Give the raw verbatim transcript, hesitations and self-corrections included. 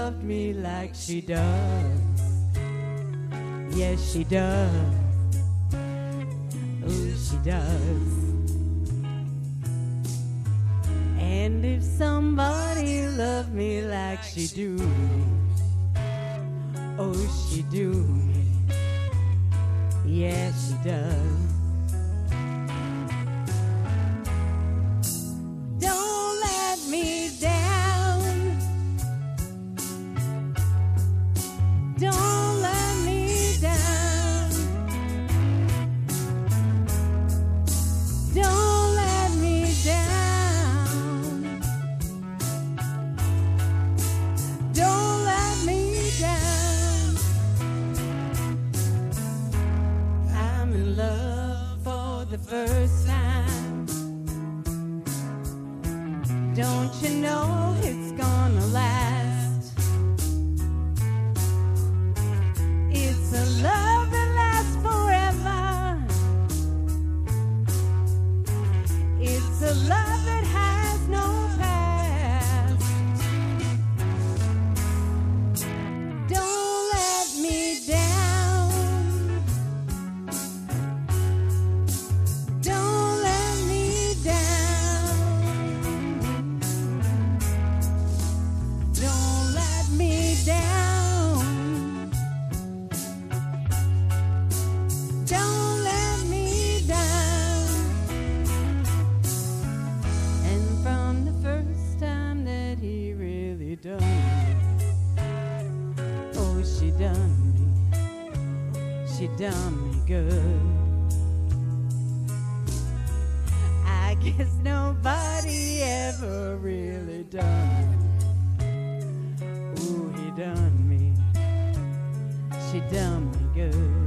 loved me like she does. Yes, she does. Oh, she does. And if somebody loved me like she do me, oh, she do me. Yes, she does. Don't let me down. Don't let me down. Don't let me down. Don't let me down. I'm in love for the first time. Don't you know it's gonna last? It's a love that lasts forever. It's a love that has no past. Don't let me down. Don't let me down. Don't let me down. Don't let me down. And from the first time that he really done me, oh, she done me, she done me good. I guess nobody ever really done me. Ooh, he done me, she done me good.